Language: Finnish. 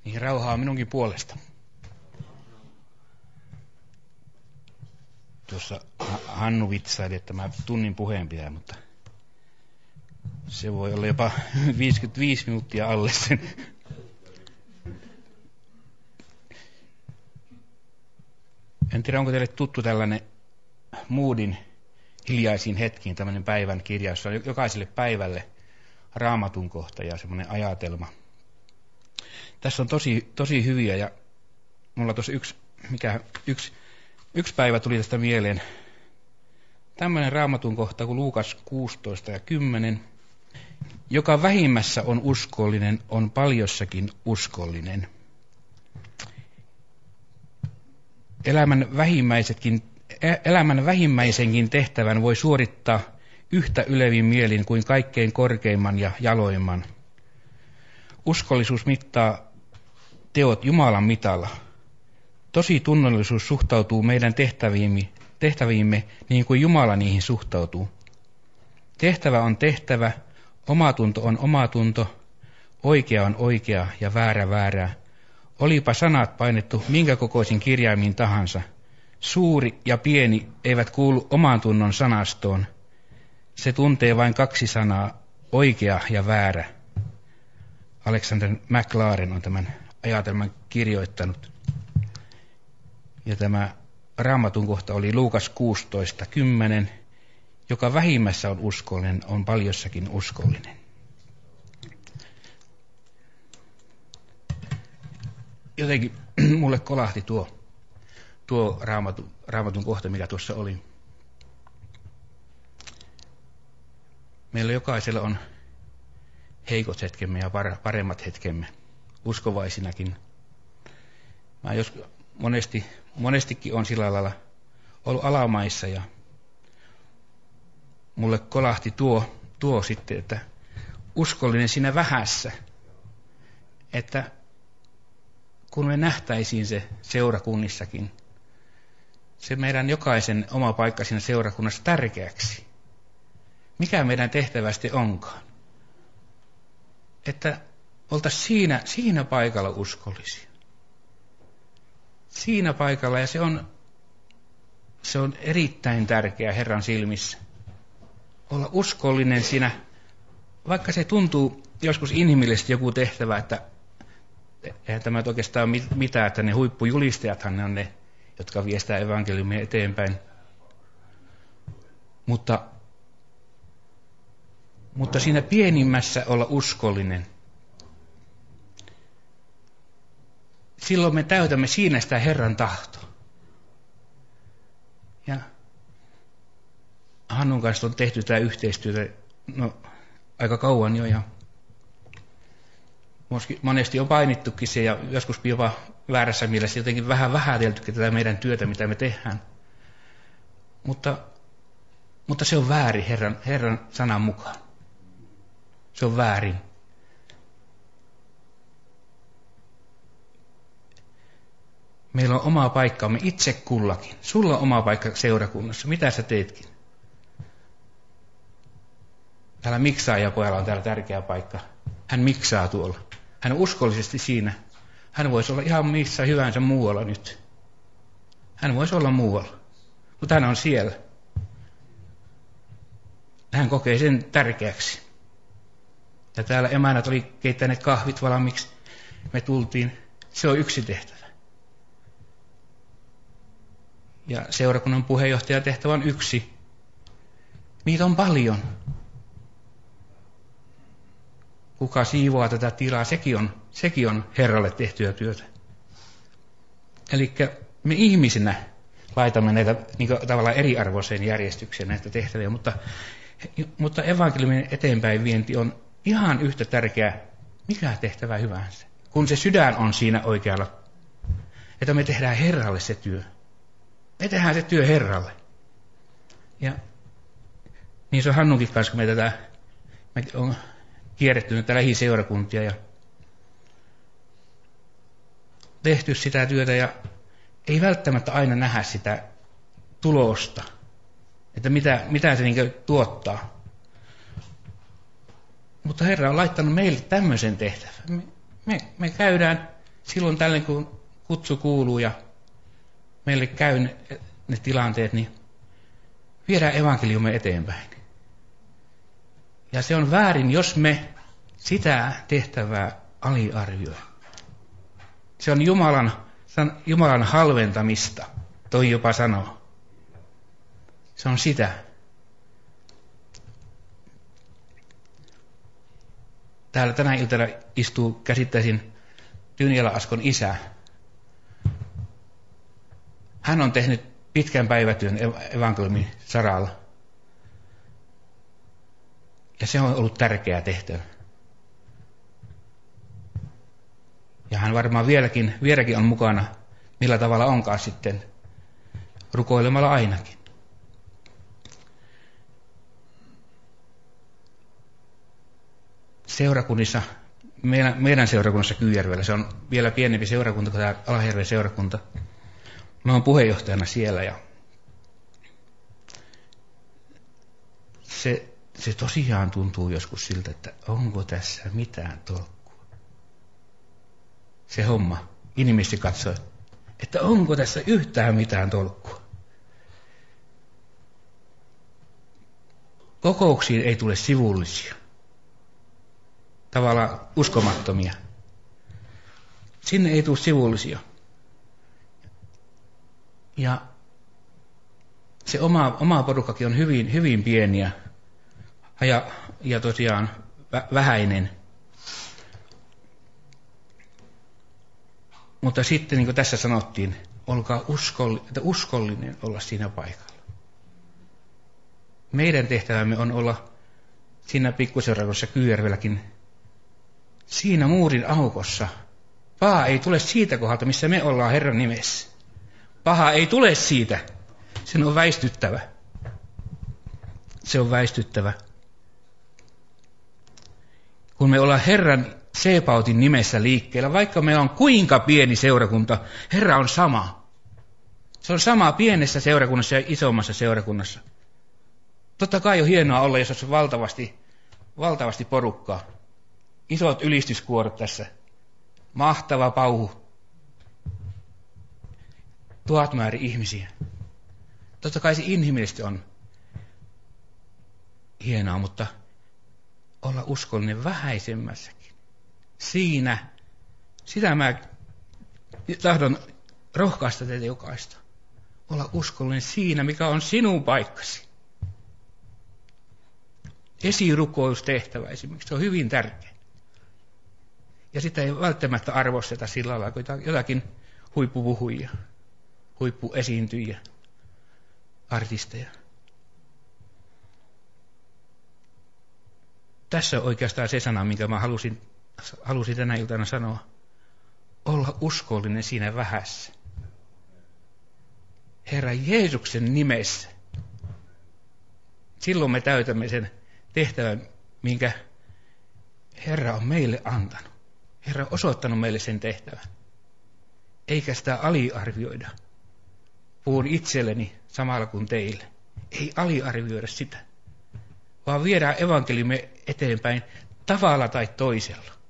Niin rauhaa minunkin puolesta. Tuossa Hannu vitsaili, että mä tunnin puheen pitää, mutta se voi olla jopa 55 minuuttia alle sen. En tiedä, onko teille tuttu tällainen Moodin hiljaisiin hetkiin tämmöinen päivän kirja, jossa on jokaiselle päivälle raamatun kohta ja semmoinen ajatelma. Tässä on tosi hyviä ja mulla tuossa yksi päivä tuli tästä mieleen. Tämmöinen raamatun kohta kuin Luukas 16:10. Joka vähimmässä on uskollinen, on paljossakin uskollinen. Elämän vähimmäisenkin tehtävän voi suorittaa yhtä ylevin mielin kuin kaikkein korkeimman ja jaloimman. Uskollisuus mittaa teot Jumalan mitalla. Tosi tunnollisuus suhtautuu meidän tehtäviimme niin kuin Jumala niihin suhtautuu. Tehtävä on tehtävä, omatunto on omatunto, oikea on oikea ja väärä väärää. Olipa sanat painettu minkä kokoisin kirjaimin tahansa. Suuri ja pieni eivät kuulu oman tunnon sanastoon. Se tuntee vain kaksi sanaa, oikea ja väärä. Alexander McLaren on tämän ajatelman kirjoittanut. Ja tämä raamatun kohta oli Luukas 16:10. Joka vähimmässä on uskollinen, on paljossakin uskollinen. Jotenkin mulle kolahti tuo raamatun kohta, mikä tuossa oli. Meillä jokaisella on heikot hetkemme ja paremmat hetkemme, uskovaisinakin. Mä monestikin on sillä lailla ollut alamaissa ja mulle kolahti tuo sitten, että uskollinen siinä vähässä, että kun me nähtäisiin se seurakunnissakin, se meidän jokaisen oma paikka siinä seurakunnassa tärkeäksi. Mikä meidän tehtävästi onkaan? Että oltaisiin siinä paikalla uskollisia. Siinä paikalla, ja se on erittäin tärkeää Herran silmissä. Olla uskollinen siinä, vaikka se tuntuu joskus inhimillisesti joku tehtävä, että eihän tämä oikeastaan mitään, että ne huippujulistajathan ne on ne, jotka viestää evankeliumia eteenpäin. Mutta siinä pienimmässä olla uskollinen. Silloin me täytämme siinä sitä Herran tahtoa. Ja Hannun kanssa on tehty tämä yhteistyötä aika kauan jo ja monesti on painittukin se ja joskus jopa väärässä mielessä jotenkin vähän vähäteltykin tätä meidän työtä, mitä me tehdään. Mutta se on väärin Herran sanan mukaan. Se on väärin. Meillä on oma paikkamme itse kullakin. Sulla on oma paikka seurakunnassa. Mitä sä teetkin? Täällä miksaajapojalla on täällä tärkeä paikka. Hän miksaa tuolla. Hän on uskollisesti siinä. Hän voisi olla ihan missä hyvänsä muualla nyt. Hän voisi olla muualla. Mutta hän on siellä. Hän kokee sen tärkeäksi. Ja täällä emännät oli keittäneet kahvit valmiiksi. Me tultiin. Se on yksi tehtävä. Ja seurakunnan puheenjohtajan tehtävä on yksi. Niitä on paljon. Kuka siivoaa tätä tilaa, sekin on Herralle tehtyä työtä. Eli me ihmisinä laitamme näitä niin tavallaan eriarvoiseen järjestykseen näitä tehtäviä, mutta evankeliumin eteenpäin vienti on ihan yhtä tärkeää, mikä tehtävä hyvänsä. Kun se sydän on siinä oikealla, että me tehdään Herralle se työ. Me tehdään se työ Herralle. Ja niin se on Hannunkin kanssa, kun me on kierretty näitä lähiseurakuntia ja tehty sitä työtä ja ei välttämättä aina nähdä sitä tulosta, että mitä se niin tuottaa. Mutta Herra on laittanut meille tämmöisen tehtävän. Me käydään silloin tällöin, kun kutsu kuuluu ja meille käy ne tilanteet, niin viedään evankeliumme eteenpäin. Ja se on väärin, jos me sitä tehtävää aliarvioi. Se on Jumalan halventamista, toi jopa sanoo. Se on sitä. Täällä tänä iltana istuu käsittäisin Tynjälä Askon isä. Hän on tehnyt pitkän päivätyön evankeliumin saralla. Ja se on ollut tärkeä tehtävä. Ja hän varmaan vieläkin on mukana, millä tavalla onkaan sitten, rukoilemalla ainakin. Seurakunnissa, meidän seurakunnassa Kyyjärvellä, se on vielä pienempi seurakunta kuin tämä Alajärven seurakunta. Mä oon puheenjohtajana siellä ja se tosiaan tuntuu joskus siltä, että onko tässä mitään tolkkua. Se homma, inhimillisesti katsoi, että onko tässä yhtään mitään tolkkua. Kokouksiin ei tule sivullisia, tavallaan uskomattomia. Sinne ei tule sivullisia. Ja se oma porukkakin on hyvin, hyvin pieniä ja tosiaan vähäinen. Mutta sitten, niin kuin tässä sanottiin, olkaa uskollinen olla siinä paikalla. Meidän tehtävämme on olla siinä pikkuseurakunnassa Kyyjärvelläkin siinä muurin aukossa. Paha ei tule siitä kohdalta, missä me ollaan Herran nimessä. Paha ei tule siitä. Sen on väistyttävä. Se on väistyttävä. Kun me ollaan Herran Sebautin nimessä liikkeellä, vaikka meillä on kuinka pieni seurakunta, Herra on sama. Se on sama pienessä seurakunnassa ja isommassa seurakunnassa. Totta kai on hienoa olla, jos on valtavasti porukkaa. Isot ylistyskuorot tässä. Mahtava pauhu. 1000 määrä ihmisiä. Totta kai se inhimillisesti on hienoa, mutta olla uskollinen vähäisemmässäkin. Sitä mä tahdon rohkaista teitä jokaista. Olla uskollinen siinä, mikä on sinun paikkasi. Esirukoustehtävä esimerkiksi, se on hyvin tärkeä. Ja sitä ei välttämättä arvosteta sillä lailla kuin jotakin huippupuhujia, huippuesiintyjiä, artisteja. Tässä on oikeastaan se sana, minkä mä halusin tänä iltana sanoa. Olla uskollinen siinä vähässä. Herra Jeesuksen nimessä. Silloin me täytämme sen tehtävän, minkä Herra on meille antanut. Herra on osoittanut meille sen tehtävän. Eikä sitä aliarvioida. Puhun itselleni samalla kuin teille. Ei aliarvioida sitä, vaan viedään evankeliumme eteenpäin tavalla tai toisella.